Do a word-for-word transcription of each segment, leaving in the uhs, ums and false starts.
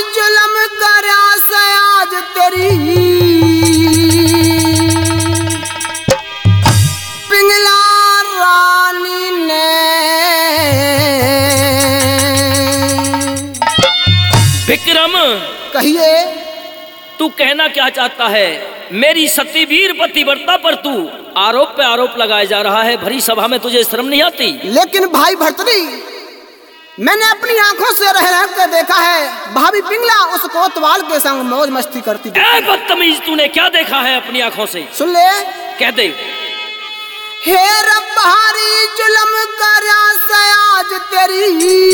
जुल्म करा से आज तेरी पिंगला रानी ने। विक्रम कहिए, तू कहना क्या चाहता है? मेरी सतीवीर पतिव्रता पर तू आरोप पे आरोप लगाया जा रहा है। भरी सभा में तुझे शर्म नहीं आती? लेकिन भाई भर्तरी, मैंने अपनी आंखों से रह रह कर देखा है भाभी पिंगला उस कोतवाल के संग मौज मस्ती करती थी। ए बदतमीज, तूने क्या देखा है अपनी आंखों से? सुन ले, कह दे। हे रब भारी जुल्म करा से आज तेरी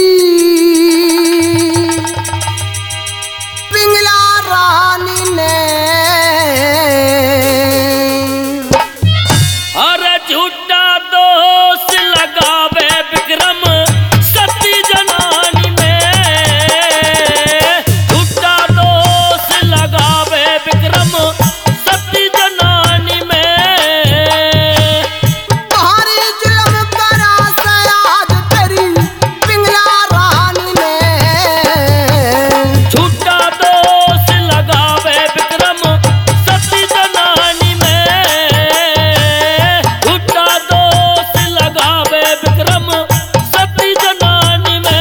पिंगला रानी ने। अरे झूठा दोष लगावे विक्रम सती जनानी में, झूठा दोष लगावे विक्रम सती जनानी में। भारी जुल्म करा से आज तेरी पिंगला रानी ने। झूठा दोष लगावे विक्रम सती जनानी में, झूठा दोष लगावे विक्रम सती जनानी में।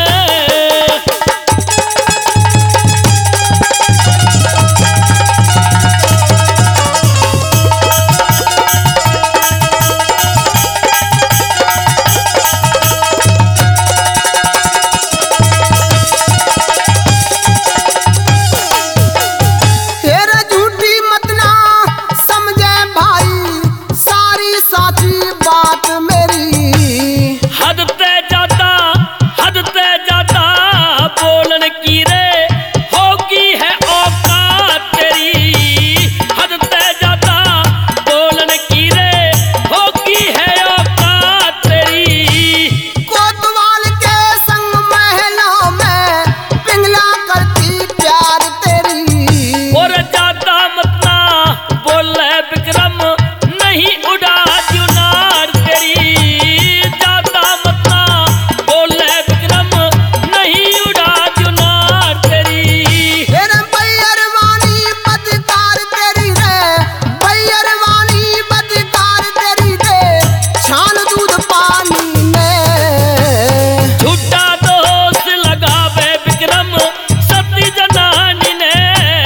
तेरा झूठी मत ना समझे भाई सारी साची बात मेरी। हद ते जाता हद ते जाता बोलन की रे होगी है औकात तेरी। हद ते जाता बोलन की रे होगी है औकात तेरी। कोतवाल के संग महलों में पिंगला करती प्यार तेरी। और जाता मत ना बोले विक्रम नहीं उड़ा जुनार तेरी। जाता मत ना बोले विक्रम नहीं उड़ा जुनार तेरी। तेरे भैयरवानी बदकार तेरी रे, भैयरवानी बदकार तेरी रे, छान दूध पानी में। झूठा दोष लगावे विक्रम सती जनानी ने,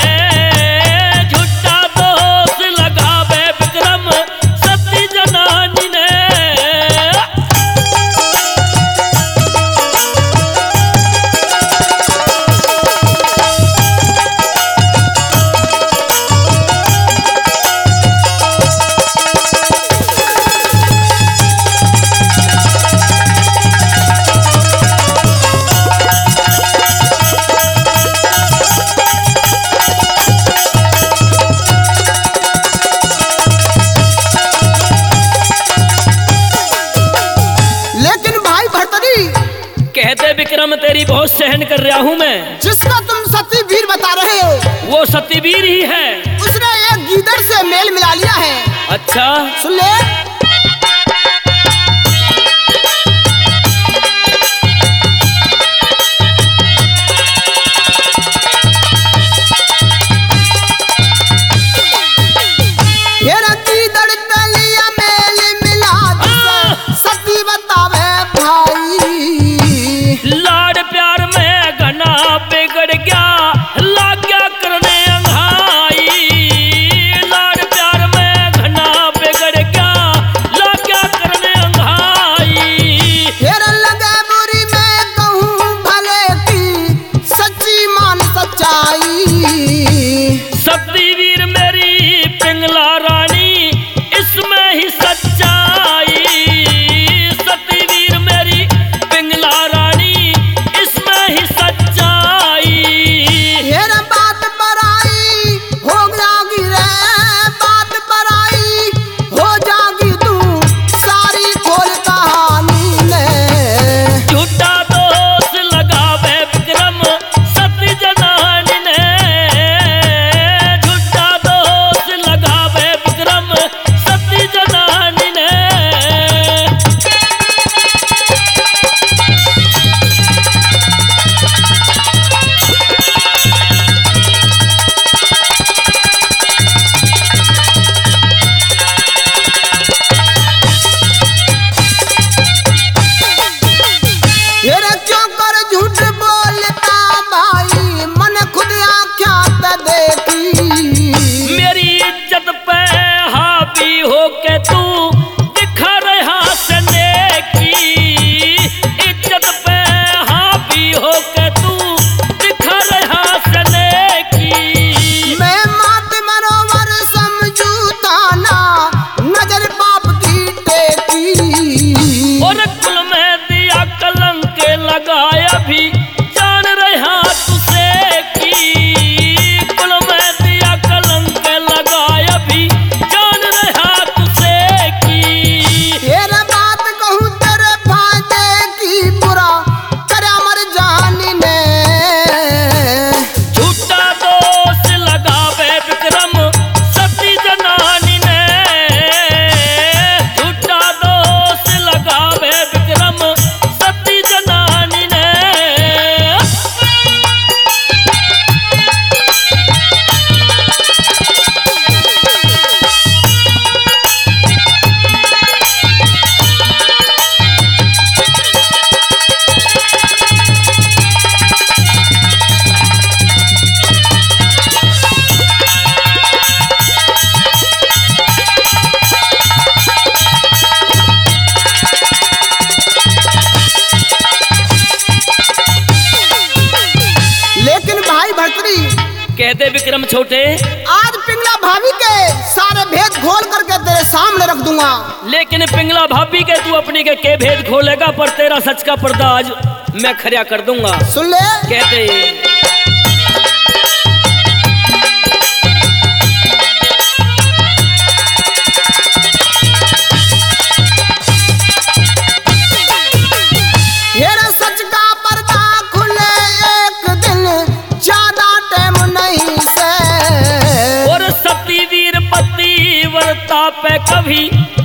झूठा दोष लगावे विक्रम सती जनानी ने। लेकिन भाई भर्तरी, कहते विक्रम तेरी बहुत सहन कर रहा हूं मैं। जिसका तुम सती वीर बता रहे हो वो सतीवीर ही है। उसने एक गीदड़ से मेल मिला लिया है। अच्छा, सुन ले, तेरा गीदड़ पे लिया मेल मिला जिसे सती बतावे भाई। लाड़ प्यार में घना बिगड़ गया लाग गया करने अंघाई। लाड़ प्यार में घना बिगड़ गया कहते विक्रम छोटे, आज पिंगला भाभी के सारे भेद खोल करके तेरे सामने रख दूंगा। लेकिन पिंगला भाभी के तू अपनी के, के भेद खोलेगा, पर तेरा सच का पर्दा आज मैं खरिया कर दूंगा। सुन ले। कहते मेरा सच का पर्दा खुले एक दिन, ज्यादा टाइम नहीं से। और सती वीर पति वर्ता पे कभी